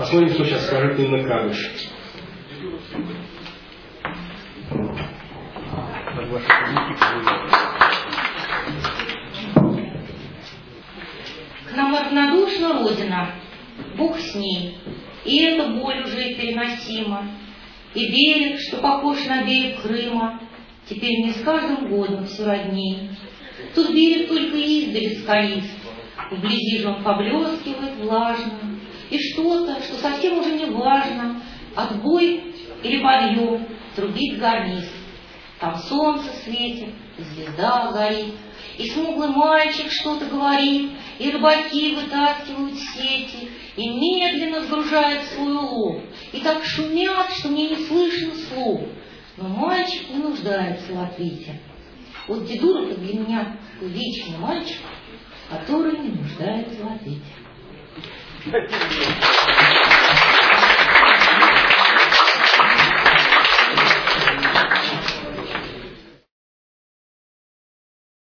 Посмотрим, что сейчас скажет Инна Кадыш. К нам равнодушна Родина, Бог с ней, и эта боль уже переносима, и берег, что похож на берег Крыма, теперь мне с каждым годом все родней. Тут берег только издали скалист, вблизи же он поблескивает влажно, и что-то, что совсем уже не важно, отбой или подъем, трубит гарнист. Там солнце светит, и звезда горит, и смуглый мальчик что-то говорит, и рыбаки вытаскивают сети, и медленно сгружают свой улов, и так шумят, что мне не слышно слов. Но мальчик не нуждается в ответе. Вот дедура-то для меня вечный мальчик, который не нуждается в ответе.